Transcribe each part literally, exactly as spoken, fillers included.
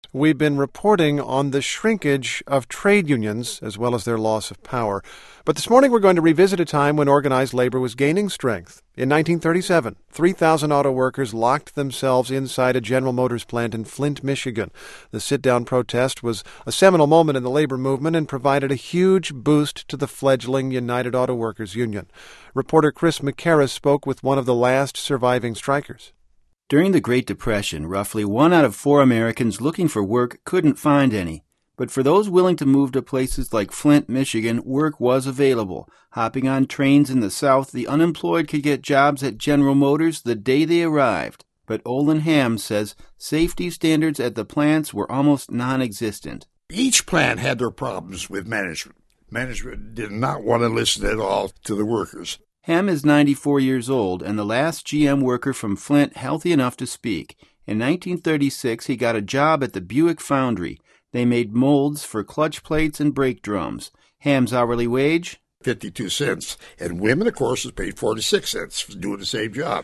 We've been reporting on the shrinkage of trade unions as well as their loss of power. But this morning we're going to revisit a time when organized labor was gaining strength. In nineteen thirty-seven, three thousand auto workers locked themselves inside a General Motors plant in Flint, Michigan. The sit-down protest was a seminal moment in the labor movement and provided a huge boost to the fledgling United Auto Workers Union. Reporter Chris McCarris spoke with one of the last surviving strikers. During the Great Depression, roughly one out of four Americans looking for work couldn't find any. But for those willing to move to places like Flint, Michigan, work was available. Hopping on trains in the South, the unemployed could get jobs at General Motors the day they arrived. But Olin Hamm says safety standards at the plants were almost non-existent. Each plant had their problems with management. Management did not want to listen at all to the workers. Hamm is ninety-four years old and the last G M worker from Flint healthy enough to speak. In nineteen thirty-six, he got a job at the Buick Foundry. They made molds for clutch plates and brake drums. Hamm's hourly wage? fifty-two cents. And women, of course, was paid forty-six cents for doing the same job.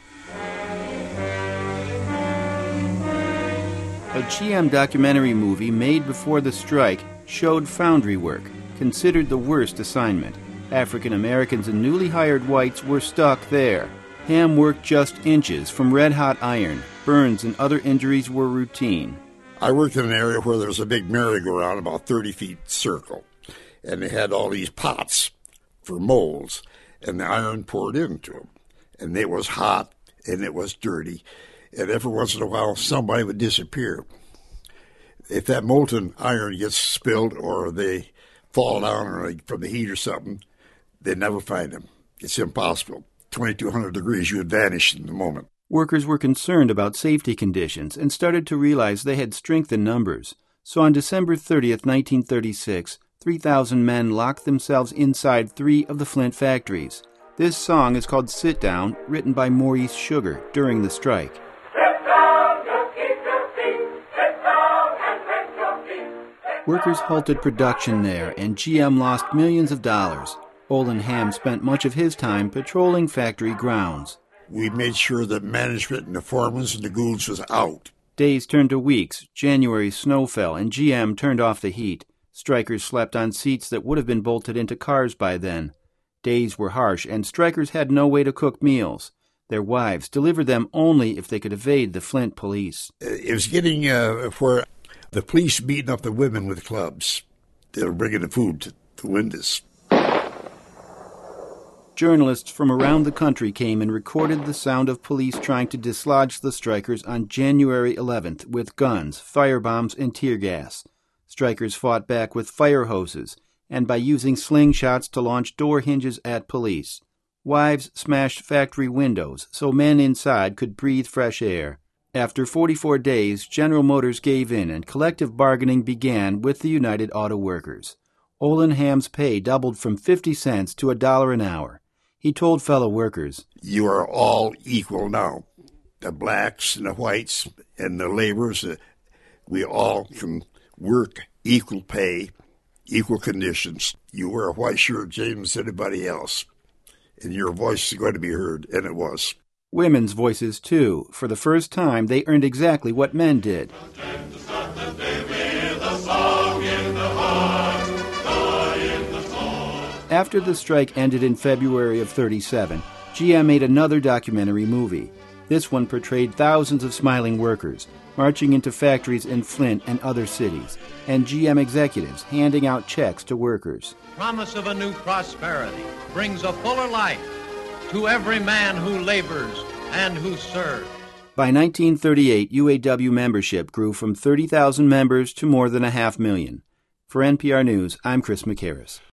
A G M documentary movie made before the strike showed foundry work, considered the worst assignment. African Americans and newly hired whites were stuck there. Hamm worked just inches from red-hot iron. Burns and other injuries were routine. I worked in an area where there was a big merry-go-round about thirty feet circle, and they had all these pots for molds, and the iron poured into them. And it was hot, and it was dirty, and every once in a while somebody would disappear. If that molten iron gets spilled or they fall down or from the heat or something, they'd never find them. It's impossible. twenty-two hundred degrees, you would vanish in the moment. Workers were concerned about safety conditions and started to realize they had strength in numbers. So on December thirtieth, nineteen thirty-six, three thousand men locked themselves inside three of the Flint factories. This song is called Sit Down, written by Maurice Sugar during the strike. Sit down, just keep your feet. Sit down and take your feet. Workers halted production there, and G M lost millions of dollars. Olin Hamm spent much of his time patrolling factory grounds. We made sure that management and the foremen and the Goulds was out. Days turned to weeks. January snow fell, and G M turned off the heat. Strikers slept on seats that would have been bolted into cars by then. Days were harsh, and strikers had no way to cook meals. Their wives delivered them only if they could evade the Flint police. It was getting uh, where the police beating up the women with clubs. They were bringing the food to the windows. Journalists from around the country came and recorded the sound of police trying to dislodge the strikers on January eleventh with guns, firebombs, and tear gas. Strikers fought back with fire hoses and by using slingshots to launch door hinges at police. Wives smashed factory windows so men inside could breathe fresh air. After forty-four days, General Motors gave in and collective bargaining began with the United Auto Workers. Olin Hamm's pay doubled from fifty cents to a dollar an hour. He told fellow workers, "You are all equal now. The blacks and the whites and the laborers, uh, we all can work equal pay, equal conditions. You wear a white shirt, James, as anybody else, and your voice is going to be heard," and it was. Women's voices, too. For the first time, they earned exactly what men did. After the strike ended in February of thirty-seven, G M made another documentary movie. This one portrayed thousands of smiling workers marching into factories in Flint and other cities, and G M executives handing out checks to workers. Promise of a new prosperity brings a fuller life to every man who labors and who serves. By nineteen thirty-eight, U A W membership grew from thirty thousand members to more than a half million. For N P R News, I'm Chris McCarris.